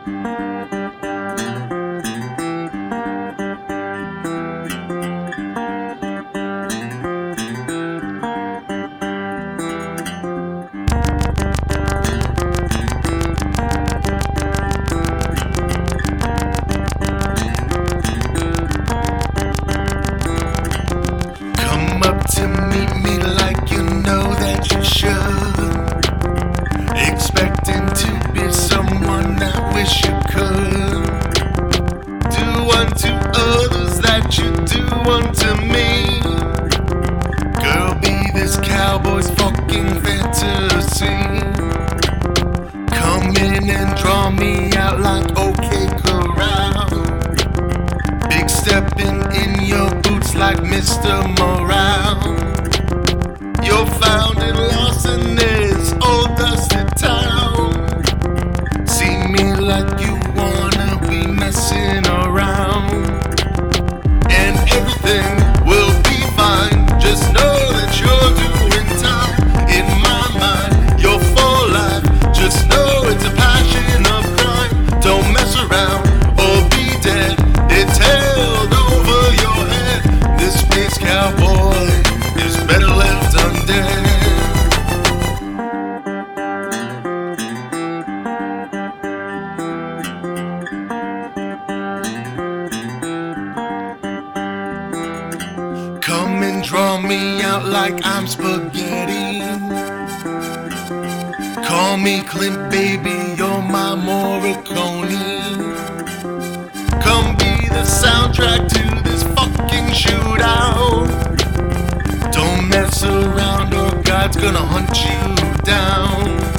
Come up to meet me like you know that you should. Expecting to be someone I wish you could. Do unto others that you do unto me. Girl, be this cowboy's fucking fantasy. Come in and draw me out like OK Corral. Big stepping in your boots like Mr. Morale. You're found and lost in this old dusty town. See me like you wanna be messing around, and everything will be fine. Just know that you're doing time. In my mind, you're for life. Just know it's a passion of crime. Don't mess around or be dead. It's held over your head. This space cowboy is better left undead. Come and draw me out like I'm spaghetti. Call me Clint, baby, you're my Morricone. Come be the soundtrack to this fucking shootout. Don't mess around or God's gonna hunt you down.